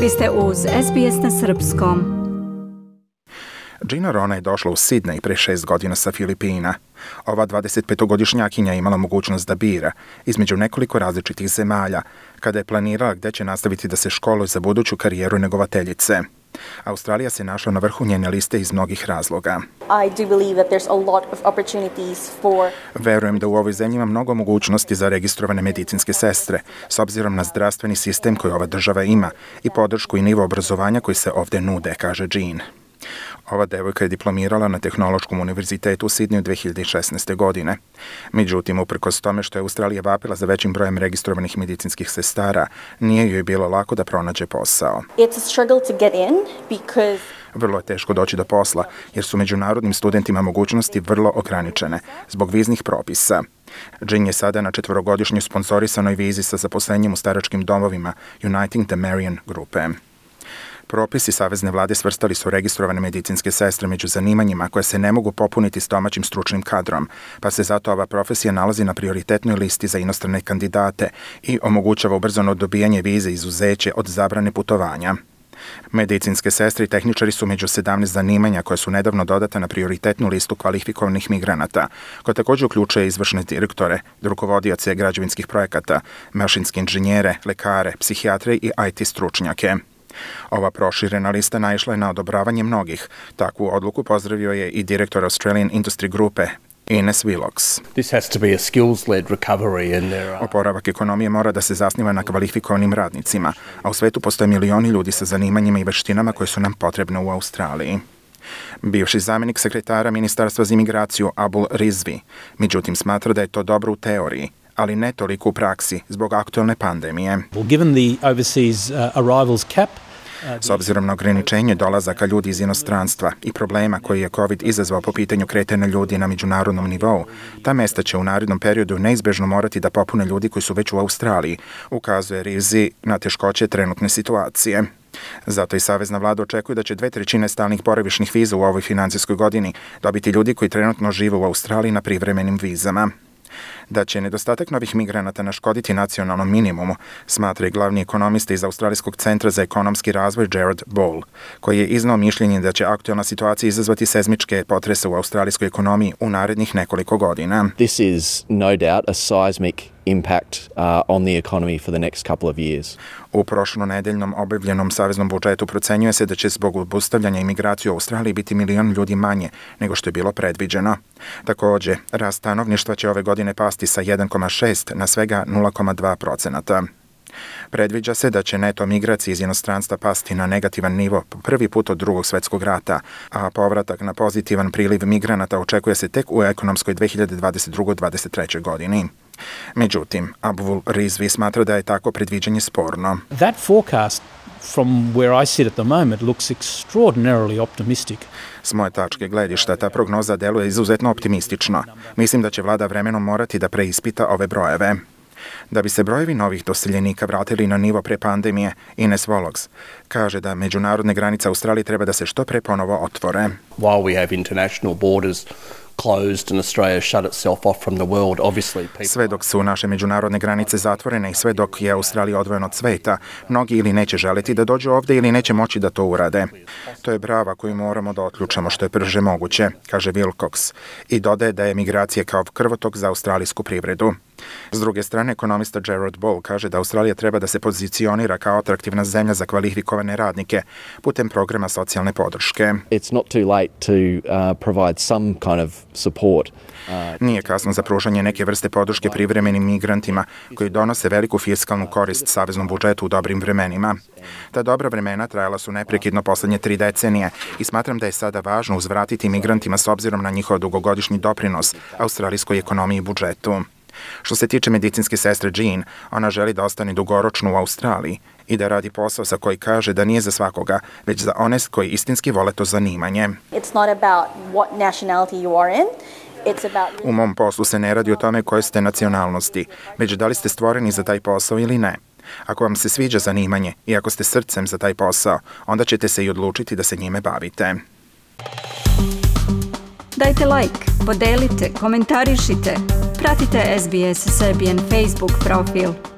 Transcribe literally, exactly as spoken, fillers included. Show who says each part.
Speaker 1: Vi ste uz S B S na srpskom.
Speaker 2: Gina Rona je došla u Sidney pre šest godina sa Filipina. Ova dvadesetpetogodišnjakinja je imala mogućnost da bira između nekoliko različitih zemalja kada je planirala gde će nastaviti da se školuje za buduću karijeru negovateljice. Australija se našla na vrhu njene liste iz mnogih razloga.
Speaker 3: I do believe that there's a lot of opportunities for...
Speaker 2: Verujem da u ovoj zemlji ima mnogo mogućnosti za registrovane medicinske sestre, s obzirom na zdravstveni sistem koji ova država ima i podršku i nivo obrazovanja koji se ovde nude, kaže Jean. Ova devojka je diplomirala na Tehnološkom univerzitetu u Sidneju dve hiljade šesnaeste. godine. Međutim, uprkos tome što je Australija vapila za većim brojem registrovanih medicinskih sestara, nije joj bilo lako da pronađe posao.
Speaker 3: It's a struggle to get in because...
Speaker 2: Vrlo je teško doći do posla, jer su međunarodnim studentima mogućnosti vrlo ograničene zbog viznih propisa. Jean je sada na četvorogodišnjoj sponzorisanoj vizi sa zaposlenjem u staračkim domovima Uniting the Marian grupe. Propisi savezne vlade svrstali su registrovane medicinske sestre među zanimanjima koje se ne mogu popuniti s domaćim stručnim kadrom, pa se zato ova profesija nalazi na prioritetnoj listi za inostrane kandidate i omogućava ubrzano dobijanje vize i izuzeće od zabrane putovanja. Medicinske sestre i tehničari su među sedamnaest zanimanja koje su nedavno dodate na prioritetnu listu kvalifikovanih migranata, koja također uključuje izvršne direktore, rukovodioce građevinskih projekata, mašinske inženjere, lekare, psihijatre i I T stručnjake. Ova proširena lista naišla je na odobravanje mnogih. Takvu odluku pozdravio je i direktor Australian Industry grupe, Ines Willox.
Speaker 4: This has to be a skills-led recovery and there are...
Speaker 2: Oporavak ekonomije mora da se zasniva na kvalifikovanim radnicima, a u svetu postoje milioni ljudi sa zanimanjima i veštinama koje su nam potrebne u Australiji. Bivši zamjenik sekretara Ministarstva za imigraciju Abul Rizvi, međutim smatra da je to dobro u teoriji, ali ne toliko u praksi zbog aktualne pandemije.
Speaker 5: Well, given the overseas uh, arrivals cap,
Speaker 2: S obzirom na ograničenje dolazaka ljudi iz inostranstva i problema koji je COVID izazvao po pitanju kretanja ljudi na međunarodnom nivou, ta mesta će u narednom periodu neizbežno morati da popune ljudi koji su već u Australiji, ukazuje Rizvi na teškoće trenutne situacije. Zato i savezna vlada očekuje da će dve trećine stalnih boravišnih viza u ovoj financijskoj godini dobiti ljudi koji trenutno žive u Australiji na privremenim vizama. Da će nedostatak novih migranata naškoditi nacionalnom minimumu, smatra i glavni ekonomista iz Australijskog centra za ekonomski razvoj Jared Ball, koji je iznao mišljenje da će aktualna situacija izazvati sezmičke potrese u australijskoj ekonomiji u narednih nekoliko godina.
Speaker 6: This is no doubt a seismic impact uh, on the economy for the next couple of years.
Speaker 2: U prošlonedeljnom objavljenom saveznom budžetu procenjuje se da će zbog obustavljanja imigracije u Australiji biti milion ljudi manje nego što je bilo predviđeno. Također, rast stanovništva će ove godine pasti sa jedan zarez šest na svega nula zarez dva procenta. Predviđa se da će neto migracije iz inostranstva pasti na negativan nivo po prvi put od drugog svetskog rata, a povratak na pozitivan priliv migranata očekuje se tek u ekonomskoj dve hiljade dvadeset druge dvadeset treće. godini. Međutim, Abul Rizvi smatra da je tako predviđanje sporno.
Speaker 5: that forecast from where I sit at the moment looks extraordinarily optimistic.
Speaker 2: S moje tačke gledišta, ta prognoza deluje izuzetno optimistično. Mislim da će vlada vremenom morati da preispita ove brojeve. Da bi se brojevi novih doseljenika vratili na nivo pre pandemije, Ines Willox kaže da međunarodne granice Australije treba da se što pre ponovo otvore.
Speaker 4: While we have international borders closed and Australia shut itself off from the world, obviously people...
Speaker 2: Sve dok su naše međunarodne granice zatvorene i sve dok je Australija odvojena od sveta, mnogi ili neće želiti da dođu ovde ili neće moći da to urade. To je brava koju moramo da otključamo što je brže moguće, kaže Wilcox, i dodaje da je migracija kao krvotok za australijsku privredu. S druge strane, ekonomista Jared Ball kaže da Australija treba da se pozicionira kao atraktivna zemlja za kvalifikovane radnike putem programa socijalne podrške.
Speaker 6: It's not too late to uh, provide some kind of support.
Speaker 2: Nije kasno za pružanje neke vrste podrške privremenim migrantima koji donose veliku fiskalnu korist saveznom budžetu u dobrim vremenima. Ta dobra vremena trajala su neprekidno poslednje tri decenije i smatram da je sada važno uzvratiti migrantima s obzirom na njihov dugogodišnji doprinos australijskoj ekonomiji i budžetu. Što se tiče medicinske sestre Jean, ona želi da ostane dugoročno u Australiji i da radi posao sa koji kaže da nije za svakoga, već za one koji istinski vole to zanimanje.
Speaker 3: It's not about what nationality you are in.
Speaker 2: U mom poslu se ne radi o tome koje ste nacionalnosti, već da li ste stvoreni za taj posao ili ne. Ako vam se sviđa zanimanje i ako ste srcem za taj posao, onda ćete se i odlučiti da se njime bavite.
Speaker 1: Dajte like, podelite, komentarišite. Pratite S B S Serbian Facebook profil.